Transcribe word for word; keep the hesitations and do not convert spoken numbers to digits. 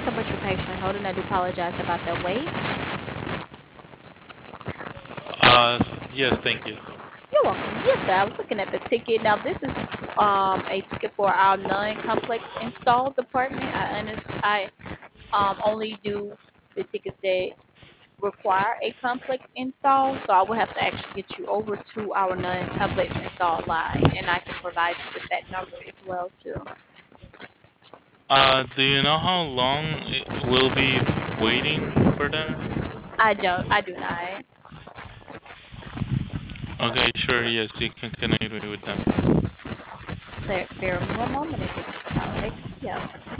so much for patiently holding. I do apologize about that wait. Uh, yes, thank you. You're welcome. Yes, sir. I was looking at the ticket. Now, this is um a ticket for our non-complex install department. I understand. I um only do the tickets that require a complex install, so I will have to actually get you over to our non-complex install line, and I can provide you with that number as well too. Uh, do you know how long it will be waiting for that? I don't. I do not. Okay, sure, yes, you can connect me with them. Bear, bear with me one moment. If it's, I'll take you.